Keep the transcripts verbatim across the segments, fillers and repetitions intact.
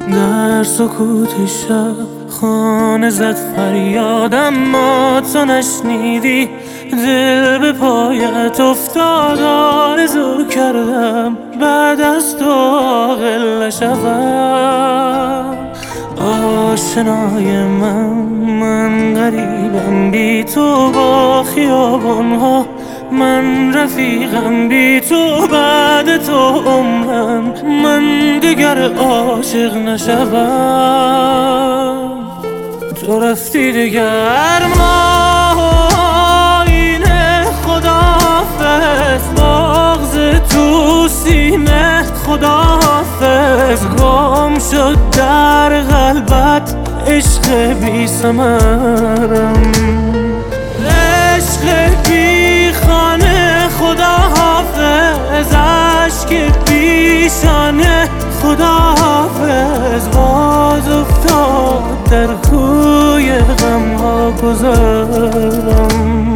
در سکوت شب خانه زد فریادم، ما تو نشنیدی. دل به پایت افتاد، آرزو کردم بعد از تو عاقل نشوم. آشنای من من غریبم بی تو با خیابانها، من رفیقم بی تو بعد تو عمرم، من دیگر عاشق نشوم. تو رفتی دیگر ما آینه، خداحافظ بغض تو سینه، خداحافظ گم شد در قلبت عشق بی ثمرم، عشق بی خانه، خداحافظ اشک پیشانه، خداحافظ باز افتاد در کوی غمها گذرم.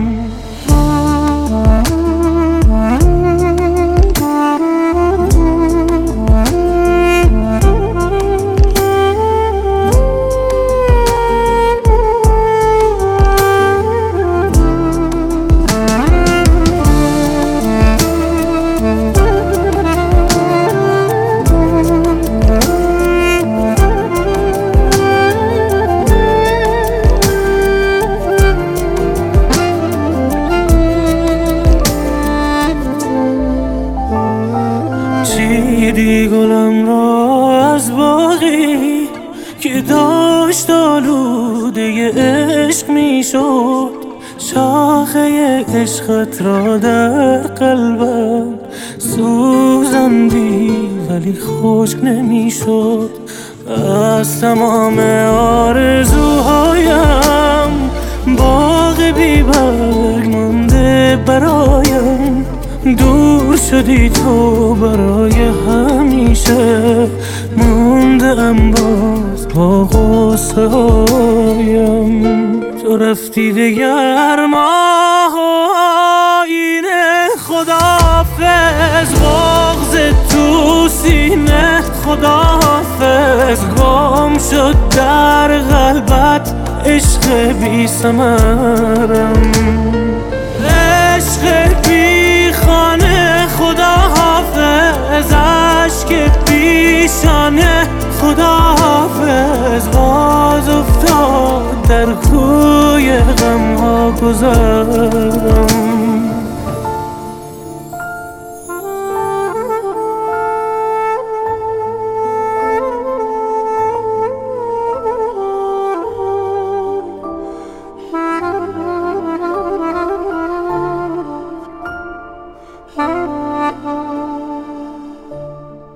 چیدی گلم را از باغی که داشت آلوده عشق می شد، شاخه عشقت را در قلبم سوزندی ولی خشک نمی شد. از تمام آرزوهایم باغ بی برگ مانده برایم، دور شدی تو برای همیشه، مونده ام باز با غصه هایم. تو رفتی دیگر ما آینه، خداحافظ بغض تو سینه، خداحافظ گم شد در قلبت عشق بی ثمرم، عشق بی خانه، خداحافظ اشک پیشانه، خداحافظ باز افتاد در کوی غمها گذر.